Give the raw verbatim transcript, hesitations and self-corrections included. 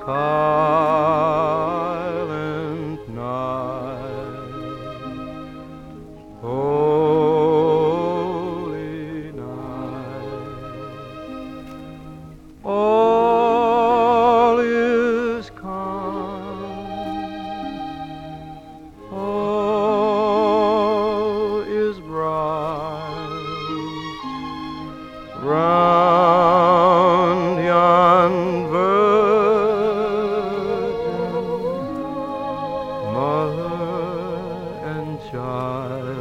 silent night, holy night, all is calm, all is bright, round yon virgin mother and child.